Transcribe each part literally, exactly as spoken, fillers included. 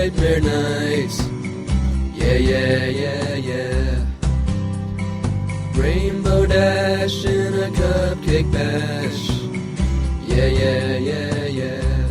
nightmare night. Yeah, yeah, yeah, yeah. Rainbow Dash in a cupcake bash. Yeah, yeah, yeah, yeah.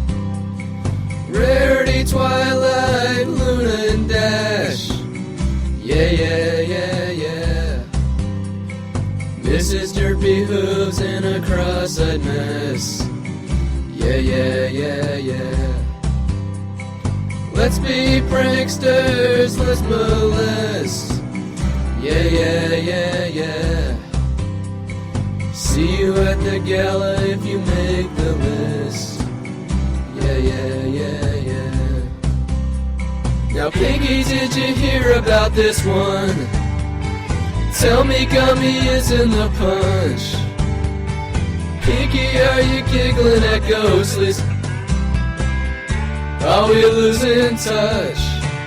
Rarity, Twilight, Luna and Dash. Yeah, yeah, yeah, yeah. Missus Derpy Hooves in a cross-eyed mess. Yeah, yeah, yeah, yeah. Let's be pranksters, let's molest. Yeah, yeah, yeah, yeah. See you at the gala if you make the list. Yeah, yeah, yeah, yeah. Now Pinky, did you hear about this one? Tell me Gummy is in the punch. Pinky, are you giggling at Ghostlies? Are we losing touch?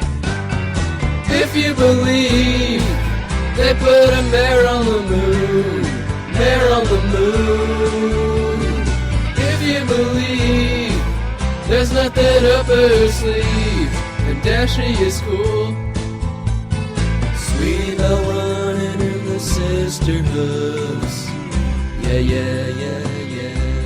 If you believe they put a mare on the moon, mare on the moon. If you believe there's nothing up her sleeve, and Dashy is cool. Sweetie Belle running in the sister hooves. Yeah, yeah, yeah, yeah.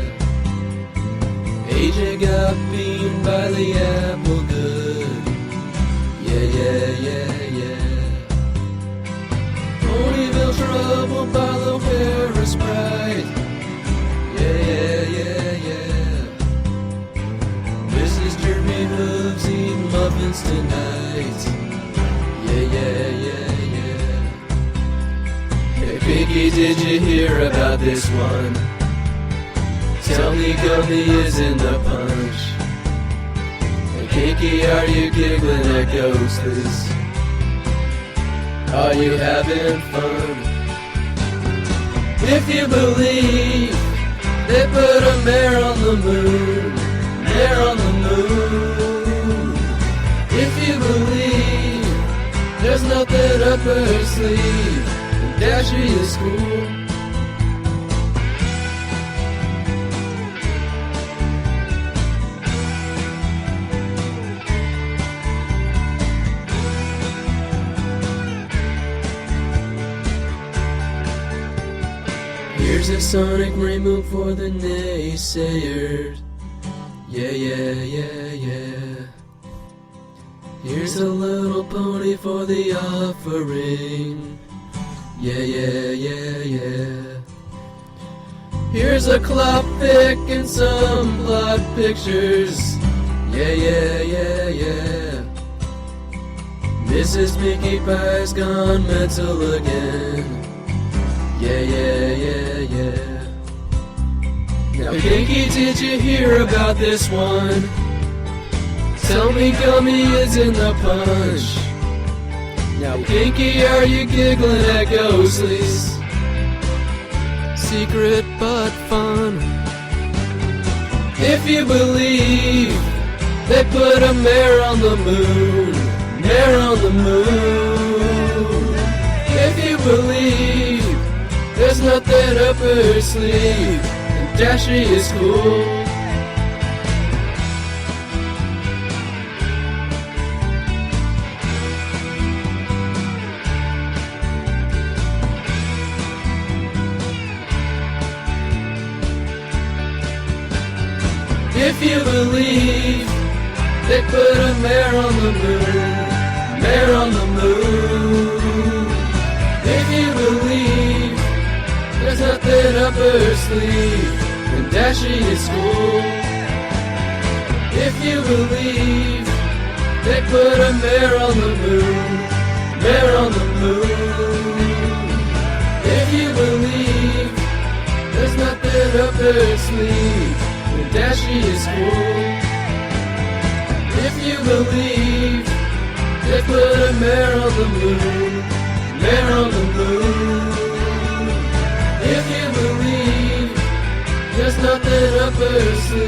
A J got beaten by the apple good. Yeah, yeah, yeah, yeah. Ponyville troubled by the Harris Pride. Yeah, yeah, yeah, yeah. Missus Derpy Hooves eating muffins tonight. Yeah, yeah, yeah, yeah. Hey Pinky, did you hear about this one? Tell me Gummy is in the punch. Hey Kinky, are you giggling at Ghostlies? Are you having fun? If you believe they put a mare on the moon, mare on the moon. If you believe there's nothing up her sleeve, and Dashy is cool. Here's a sonic rainbow for the naysayers. Yeah, yeah, yeah, yeah. Here's a little pony for the offering. Yeah, yeah, yeah, yeah. Here's a clock pick and some plot pictures. Yeah, yeah, yeah, yeah. Missus Mickey Pie's gone mental again. Yeah, yeah, yeah, yeah. Now Pinky, did you hear about this one? Tell me Gummy is in the punch. Now Pinky, are you giggling at Ghostlies? Secret but fun. If you believe they put a mare on the moon, mare on the moon. If you believe there's nothing up her sleeve, and Dashy is cool. If you believe they put a mare on the moon, mare on the moon. If you believe there's nothing up her sleeve, and Dashy is cool. If you believe they put a mare on the moon, mare on the moon. If you believe there's nothing up her sleeve, and Dashy is cool. If you believe they put a mare on the moon, mare on the moon. If you believe there's nothing up her sleeve,